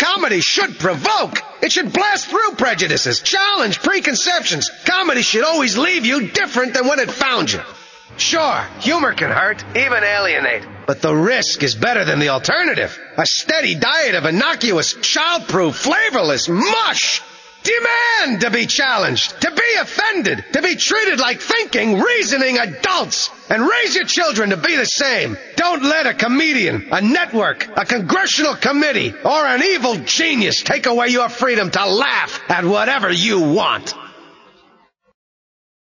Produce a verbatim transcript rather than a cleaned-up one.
Comedy should provoke. It should blast through prejudices, challenge preconceptions. Comedy should always leave you different than when it found you. Sure, humor can hurt, even alienate. But the risk is better than the alternative. A steady diet of innocuous, childproof, flavorless mush. Demand to be challenged, to be offended, to be treated like thinking, reasoning adults. And raise your children to be the same. Don't let a comedian, a network, a congressional committee, or an evil genius take away your freedom to laugh at whatever you want.